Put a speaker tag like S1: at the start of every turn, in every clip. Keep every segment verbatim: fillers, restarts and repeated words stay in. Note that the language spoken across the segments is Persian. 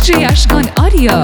S1: دیجی اشکان آریا.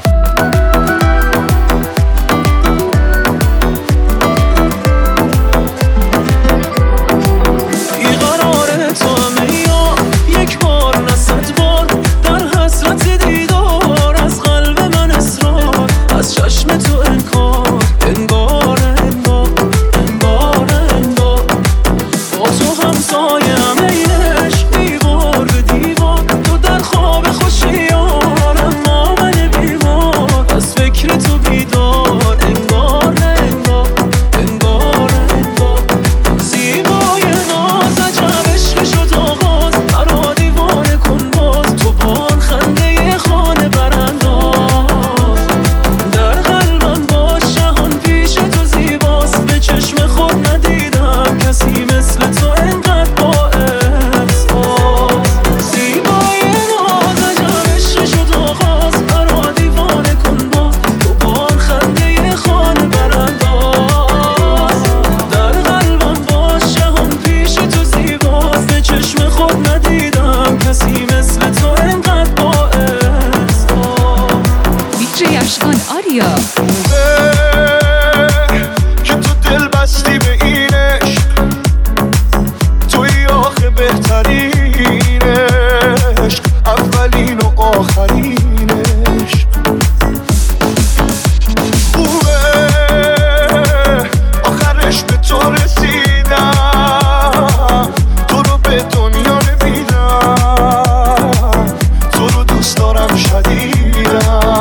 S2: که تو دل بستی به این عشق، توی آخه بهترین عشق، اولین و آخرین عشق. خوبه آخرش به تو رسیدم، تو رو به دنیا نمیدم، تو رو دوست دارم شدیدم.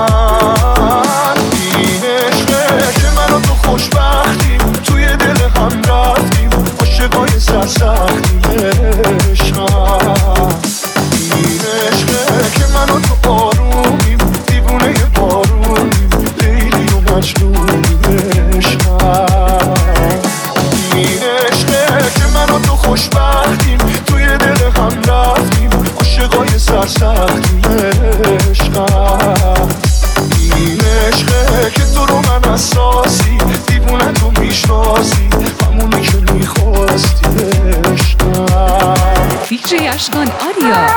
S2: خوشبختیم توی دل هم رفتیم، عاشقای سرسختیم عشقم. این عشقه که من و تو آرومیم، دیوونه بارونیم، لیلی و مجنونیم عشقم. این عشقه که من و تو خوشبختیم توی دل هم رفتیم، عاشقای سرسختیم عشقم. این عشقه که تو رو من اساسی، دیوونه تو میشناسی، همونی که میخواستی عشقم.
S1: دیجی اشکان آریا.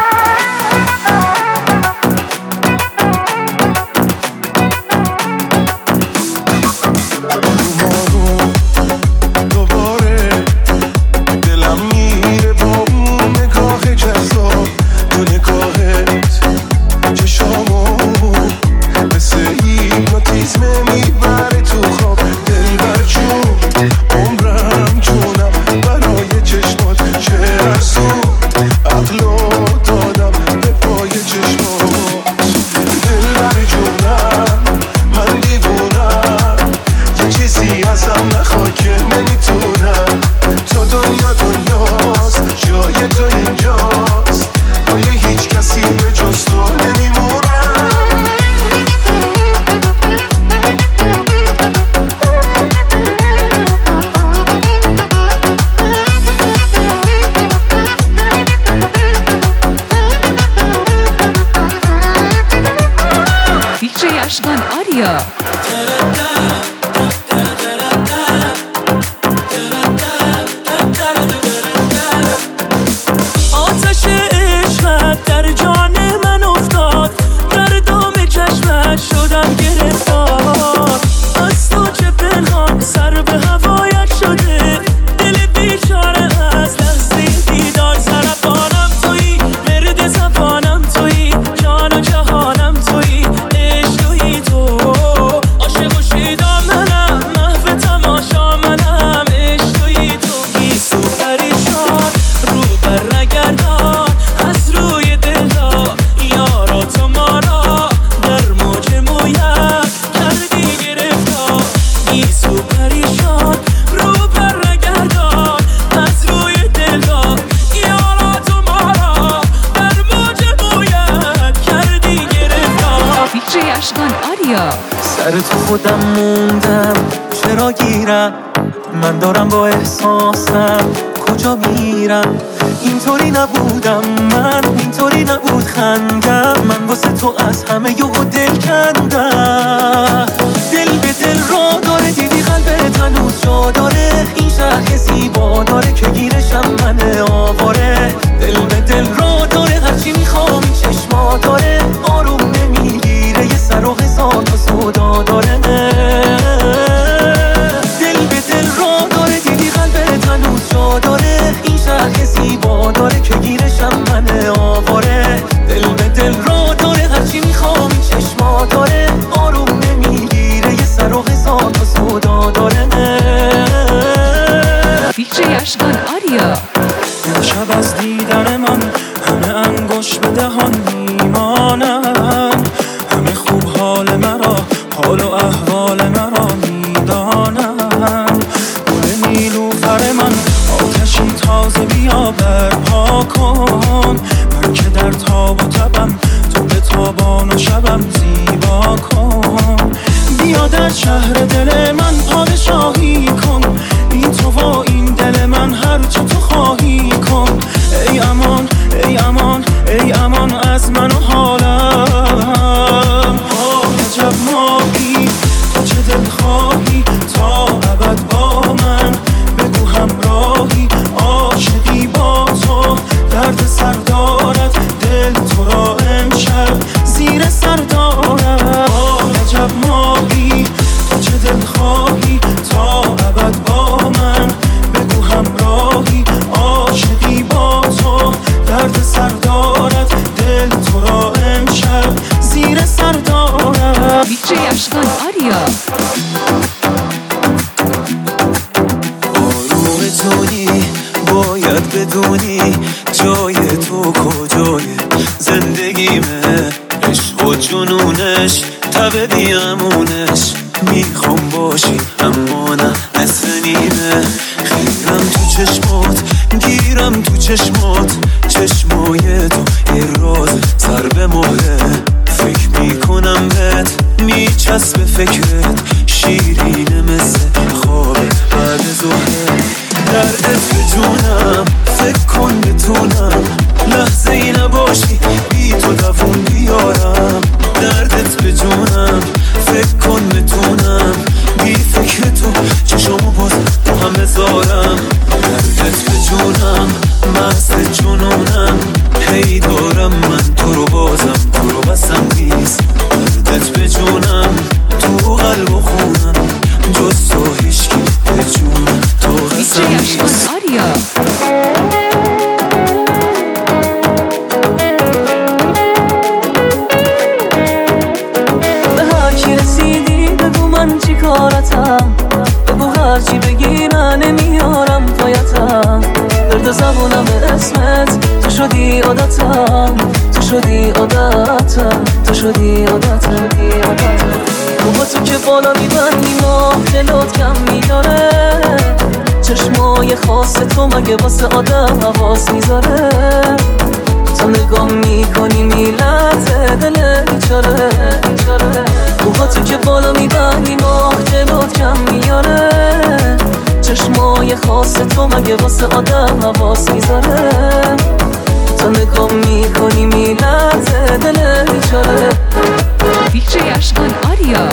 S1: اشکان آریا.
S3: آتش عشقت در جان من افتاد، در دام چشمت شدم گرفتار. از تو چه پنهان سر به هوایت شده، دل بیچاره از لحظه دیدار. سرطانم تویی، مرد زبانم تویی، جان و جهانم تویی، سر تو خودم موندم، چرا گیرم من دارم با احساسم، کجا میرم؟ اینطوری نبودم من، اینطوری نبود خندم، من واسه تو از همه یهو دل کندم. دل به دل را داره، دیدی قلبت هنوز جا داره، این شهر زیبا داره که گیرشم من آواره. دل به دل را داره، هرچی میخوام این چشما داره، آروم نمی خوش به دهان میمانن، همه خوب حال مرا، حال و احوال مرا میدانن. گل نیلوفر من آتشی تازه بیا برپا کن، من که در تاب و تبم تو به تابان و شبم زیبا کن. بیا در شهر دل من پادشاهی کن، این تو و این دل من هر چه تو خواهی کن. ای امان ای امان ای امان از من و حالم. آه عجب ماهی تو چه دل خواهی تا ابد با من، بگو همراهی عاشقی با تو، درد سر دارد دل تو را امشب زیر سر دارد. آه عجب ماهی تو چه دل خواهی تا ابد با من، بگو همراهی عاشقی با تو، درد سر دارد دل تو را امشب زیر سر دارد.
S1: دیجی اشکان آریا.
S3: آروم تونی باید بدونی جای تو کجای زندگیمه، عشق و جنونش تب بیامونش، میخوام باشی اما نه نصف نیمه. خیرم تو چشمات گیرم تو چشمات، چشمای تو یه راز سر به مهره، فکر میکنم بهت میچسبه فکرت، شیرینه مثل خواب بعد ظهر. دردت به جونم فکر کن بتونم لحظه ای نباشی بی تو دوون بیارم. دردت به جونم فکر کن بتونم بی فکر تو چشمو باز تو هم بذارم. دردت به جونم مست جنونم، هی دارم من تو رو بازم تو رو بسم نیست. دردت به جونم تو قلب و خونم، جز تو هیچکی به جونم تو قسم
S1: دیجی
S3: نیست.
S1: اشکان آریا.
S4: من چی کارتم، بگو هرچی بگی من نمیارم پایتم. درد زبونم اسمت تو شدی عادتم، تو شدی عادتم، تو شدی عادتم. با تو که بالا میبندی ماه دلات کم میداره، چشمای خاص تو مگه واسه آدم حواس میذاره. تو نگاه میکنی میلرزه دل بیچاره، موها تو که بالا میبندی ماه جلوت کم میاره، چشمای خاص تو مگه واسه آدم حواس میذاره. تو نگاه میکنی میلرزه دل بیچاره.
S1: دیجی اشکان آریا.